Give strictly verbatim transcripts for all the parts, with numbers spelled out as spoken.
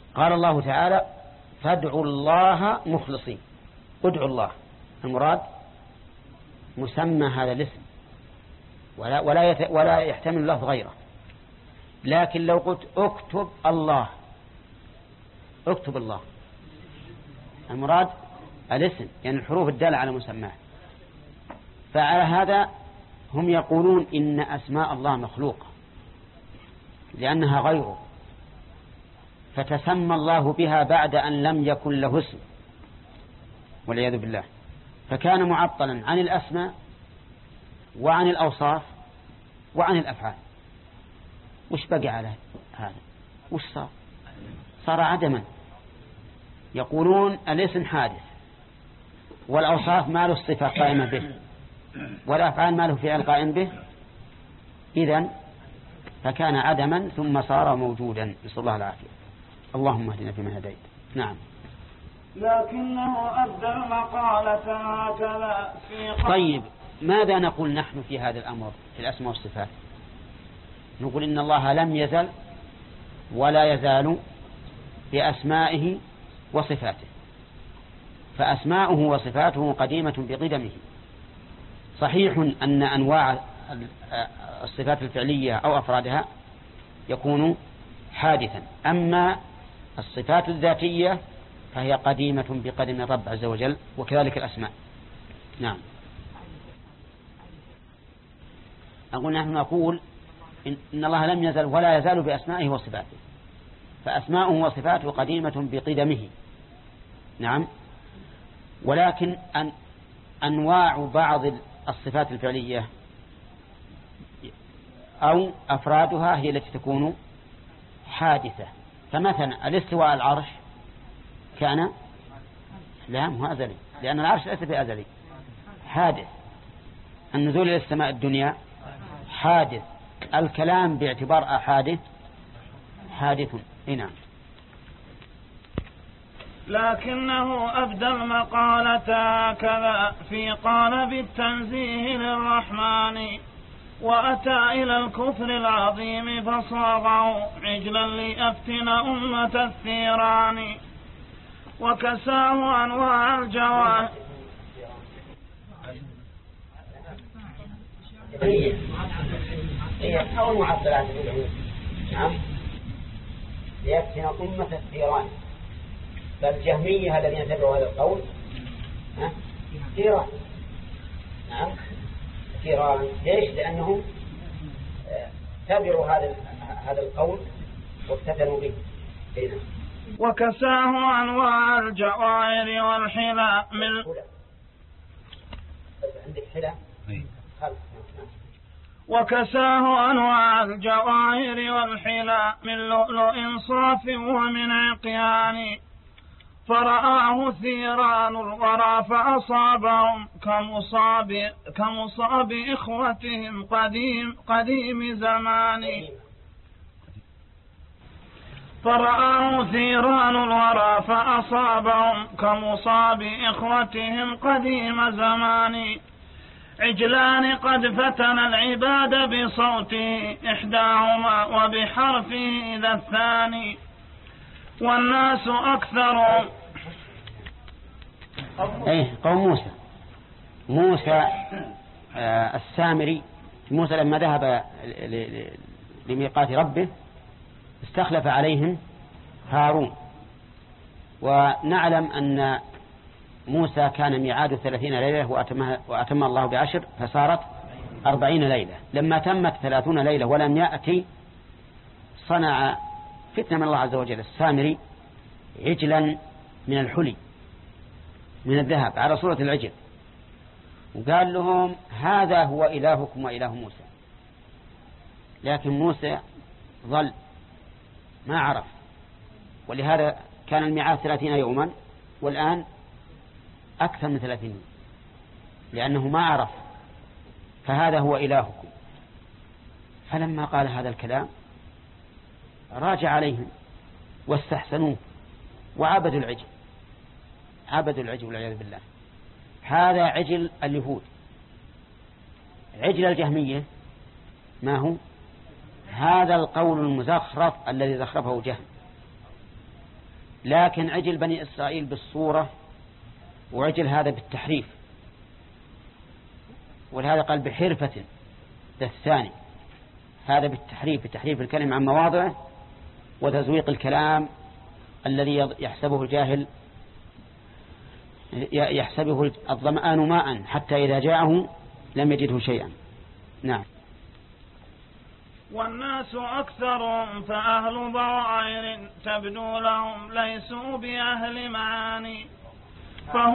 قال الله تعالى فادعوا الله مخلصين. ادعوا الله، المراد مسمى هذا الاسم ولا, ولا, يت... ولا يحتمل اللفظ غيره. لكن لو قلت اكتب الله، اكتب الله، المراد الاسم يعني الحروف الدالة على مسماه. فعلى هذا هم يقولون إن أسماء الله مخلوقة لأنها غيره، فتسمى الله بها بعد أن لم يكن له اسم والعياذ بالله، فكان معطلا عن الأسماء وعن الأوصاف وعن الأفعال. وش بقي على هذا؟ وش صار؟ صار عدما. يقولون الاسم حادث والأوصاف ما له الصفة قائمة به والأفعال ما له فعل قائم به، إذن فكان عدما ثم صار موجودا، نسأل الله العافية. اللهم اهدنا فيمن هديت. نعم. لكنه أبدى المقالة هكذا في. طيب ماذا نقول نحن في هذا الأمر في الأسماء والصفات؟ نقول إن الله لم يزل ولا يزال بأسمائه وصفاته، فأسماؤه وصفاته قديمة بقدمه. صحيح أن أنواع الصفات الفعلية أو أفرادها يكون حادثا، أما الصفات الذاتية فهي قديمة بقدم الرب عز وجل، وكذلك الأسماء. نعم. أقول نحن نقول إن الله لم يزل ولا يزال بأسمائه وصفاته، فأسماؤه وصفاته قديمة بقدمه. نعم. ولكن أن أنواع بعض الصفات الفعلية أو أفرادها هي التي تكون حادثة. فمثلا الاستواء على العرش كان لا مو أزلي، لأن العرش ليس بأزلي، حادث. النزول إلى السماء الدنيا حادث. الكلام باعتبار حادث حادث. نعم. لكنه أبدى المقالة هكذا في قالب التنزيه للرحمن، وأتى إلى الكفر العظيم فصاغه عجلا ليفتن أمة الثيران، وكساه أنواع الجواه. هي كون معطلات العلوم. نعم. ليفتن أمة الثيران، فالجهمية الذين تبعوا هذا القول ثيران. نعم ثيران. ليش؟ لأنهم تبعوا هذا هذا القول وافتتنوا به. هنا. وكساه أنواع الجواهر والحلى من عندك حلى. وكساه أنواع الجواهر والحلى من لؤلؤ صاف ومن عقيان، فرآه ثيران الورى فأصابهم كمصاب كمصاب إخوتهم قديم قديم زمان. فرآه ثيران الورى فأصابهم كمصاب إخوتهم قديم زمان، عجلان قد فتن العباد بصوته إحداهما وبحرفه ذا الثاني، والناس أكثر. ايه قوم موسى موسى آه السامري. موسى لما ذهب لميقات ربه استخلف عليهم هارون، ونعلم أن موسى كان ميعاد ثلاثين ليلة وأتم الله بعشر فصارت أربعين ليلة. لما تمت ثلاثون ليلة ولم يأتي صنع فتنة من الله عز وجل السامري عجلا من الحلي من الذهب على صورة العجل، وقال لهم هذا هو إلهكم وإله موسى. لكن موسى ظل ما عرف، ولهذا كان الميعاد ثلاثين يوما والآن أكثر من ثلاثين، لأنه ما عرف. فهذا هو إلهكم. فلما قال هذا الكلام راجع عليهم واستحسنوه وعبدوا العجل، عبدوا العجل والعياذ بالله. هذا عجل اليهود. عجل الجهمية ما هو؟ هذا القول المزخرف الذي زخرفه جهم. لكن عجل بني إسرائيل بالصورة وعجل هذا بالتحريف، ولهذا قال بحرفة الثاني، هذا بالتحريف بتحريف الكلم عن مواضعه وتزويق الكلام الذي يحسبه الجاهل يحسبه الظمآن ماء حتى إذا جاءه لم يجده شيئا. نعم. والناس أكثر فأهل ضرائر تبدو لهم ليسوا بأهل معاني، فهم,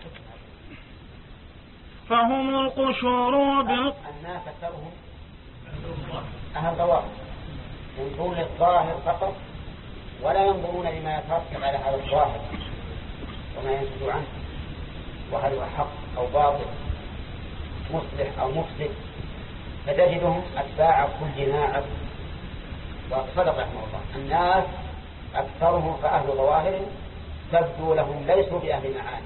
فهم القشور بال... الناس أكثرهم أهل ضوابط ينظرون للظاهر فقط ولا ينظرون لما يترتب على هذا الظاهر وما ينتج عنه، وهل هو حق أو باطل، مصلح أو مفسد، فتجدهم أتباع كل ناعم. وصدق رحمه الله الناس أكثرهم فأهل ظواهر تبدو لهم ليسوا بأهل معاني.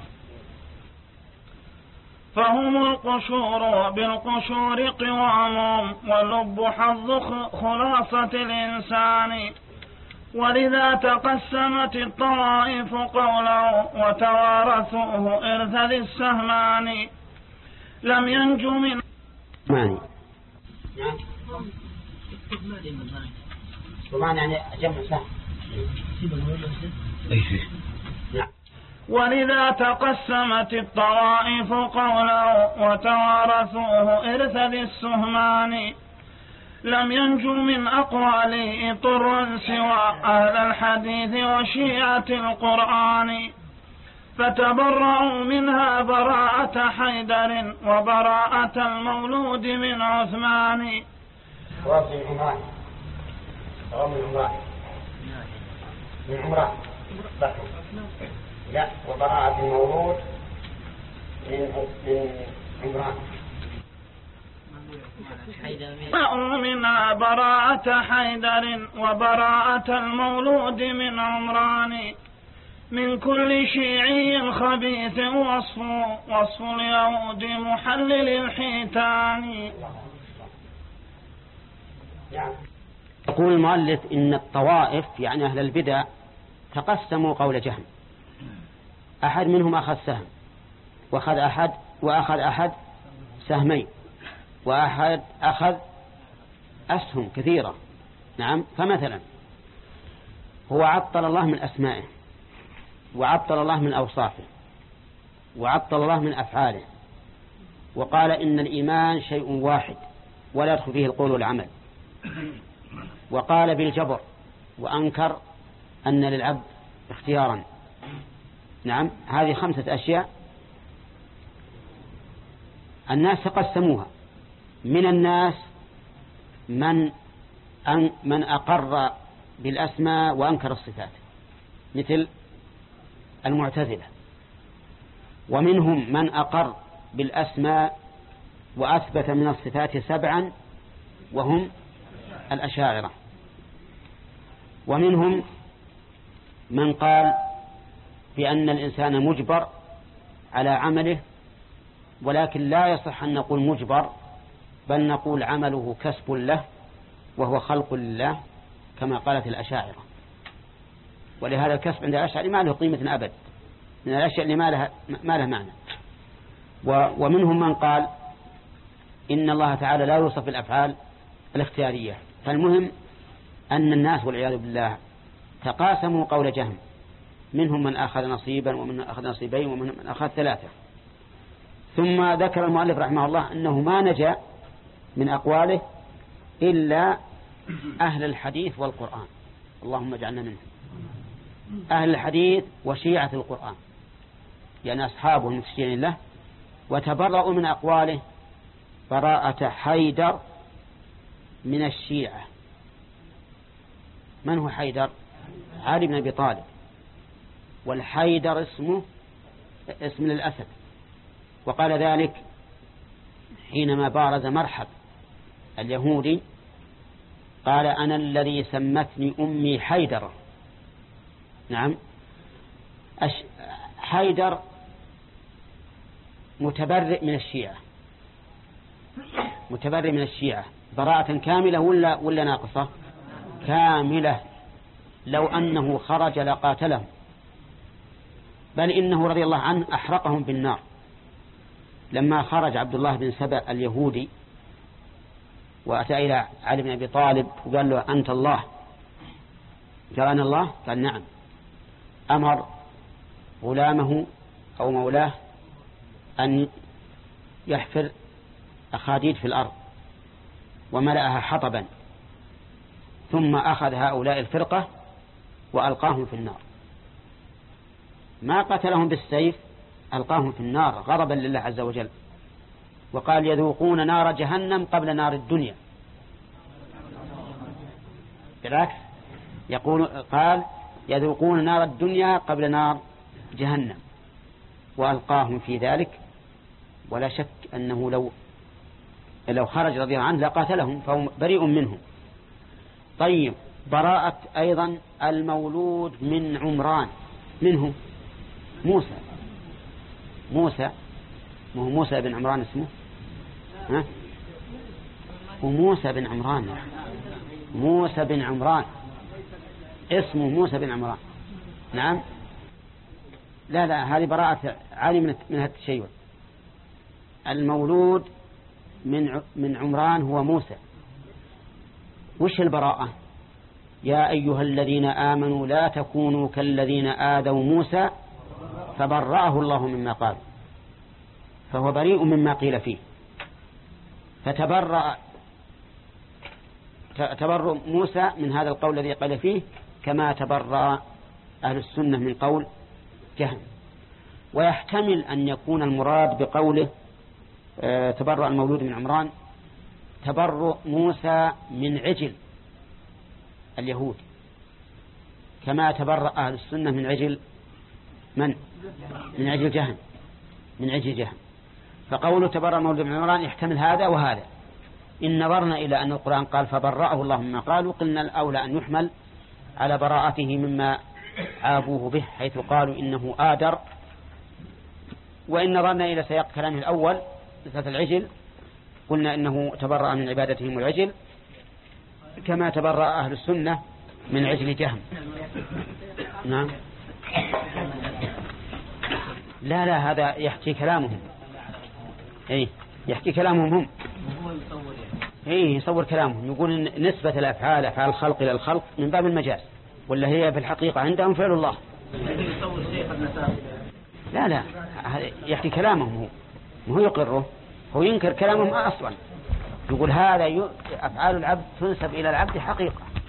فهم القشور بالقشور قوام واللب حظ خلاصة الإنسان، ولذا تقسمت الطوائف قوله وتوارثوه إرث ذي السهمان. لم ينجو من ماني ومعنى يعني جمع سهم. ولذا تقسمت الطوائف قوله وتوارثوه إرث ذي السهمان. لم ينجو من أقواله طر سوى أهل الحديث وشيعة القرآن، فتبرأوا منها براءة حيدر وبراءة المولود من عثمان. من عمران من عمران من عمران لا وبراءة المولود من عمران منها براءة حيدر وبراءة المولود من عمران. من كل شيعي خبيث وصف وصف اليهود محلل الحيتان. يقول المؤلف إن الطوائف يعني أهل البدع تقسموا قول جهم، أحد منهم أخذ سهم وأخذ أحد وأخذ أحد سهمين وأحد أخذ أسهم كثيرة. نعم. فمثلا هو عطل الله من أسمائه وعطل الله من أوصافه وعطل الله من أفعاله، وقال إن الإيمان شيء واحد ولا يدخل فيه القول والعمل، وقال بالجبر وأنكر أن للعبد اختيارا. نعم. هذه خمسة أشياء الناس تقسموها. من الناس من أن من أقر بالأسماء وأنكر الصفات مثل المعتزلة، ومنهم من أقر بالأسماء وأثبت من الصفات سبعا وهم الأشاعرة، ومنهم من قال بأن الإنسان مجبر على عمله، ولكن لا يصح أن نقول مجبر، بل نقول عمله كسب له وهو خلق لله كما قالت الأشاعرة. ولهذا الكسب عند الأشاعرة ما له قيمة أبد، من الأشياء اللي ما لها, ما لها معنى. ومنهم من قال إن الله تعالى لا يوصف بالأفعال الاختيارية. فالمهم أن الناس والعياذ بالله تقاسموا قول جهم، منهم من أخذ نصيبا ومن من أخذ نصيبين ومن من أخذ ثلاثة. ثم ذكر المؤلف رحمه الله أنه ما نجا من أقواله إلا أهل الحديث والقرآن، اللهم اجعلنا منهم، أهل الحديث وشيعة القرآن يعني أصحابه المسجدين الله، وتبرأوا من أقواله براءة حيدر من الشيعة. من هو حيدر؟ علي بن أبي طالب، والحيدر اسمه اسم للأسد، وقال ذلك حينما بارز مرحب اليهودي قال أنا الذي سمتني أمي حيدر. نعم. حيدر متبرئ من الشيعة، متبرئ من الشيعة براءة كاملة ولا ولا ناقصة؟ كاملة. لو أنه خرج لقاتلهم، بل إنه رضي الله عنه أحرقهم بالنار لما خرج عبد الله بن سبأ اليهودي وأتى إلى علي بن أبي طالب وقال له أنت الله، قال أنا الله، قال نعم. أمر غلامه أو مولاه أن يحفر أخاديد في الأرض وملأها حطبا، ثم أخذ هؤلاء الفرقة وألقاهم في النار، ما قتلهم بالسيف، ألقاهم في النار غضبا لله عز وجل، وقال يذوقون نار جهنم قبل نار الدنيا. بالعكس يقول قال يذوقون نار الدنيا قبل نار جهنم، وألقاهم في ذلك. ولا شك أنه لو لو خرج رضي الله عنه لقاتلهم، فهو بريء منهم. طيب، براءة أيضا المولود من عمران، منه موسى. موسى مو موسى بن عمران اسمه، ها؟ وموسى بن عمران، موسى بن عمران اسمه موسى بن عمران. نعم، لا لا هذه براءة عالي من من هذا الشيء. المولود من من عمران هو موسى. وش البراءة؟ يا أيها الذين آمنوا لا تكونوا كالذين آذوا موسى فبرأه الله مما قال، فهو بريء مما قيل فيه. فتبرأ تبرأ موسى من هذا القول الذي قال فيه، كما تبرأ أهل السنة من قول جهم. ويحتمل أن يكون المراد بقوله تبرأ المولود من عمران تبرؤ موسى من عجل اليهود، كما تبرأ أهل السنة من عجل من؟ من عجل جهم، من عجل جهم. فقوله تبرأ المولود من عمران يحتمل هذا وهذا. إن نظرنا إلى أن القرآن قال فبرأه الله مما قالوا، قلنا الأولى أن يحمل على براءته مما عابوه به، حيث قالوا إنه آدر. وإن نظرنا إلى سياق كلامه الأول مثل العجل، قلنا إنه تبرأ من عبادتهم العجل كما تبرأ أهل السنة من عجل جهم. نعم، لا لا هذا يحكي كلامهم، إيه يحكي كلامهم هم، إيه يصور كلامهم، يقول نسبة الأفعال أفعال الخلق إلى الخلق من باب المجاز، ولا هي في الحقيقة عندهم فعل الله. لا لا يحكي كلامهم هو، ما هو يقره، هو ينكر كلامهم أصلا. يقول هذا ي... أفعال العبد تنسب إلى العبد حقيقة،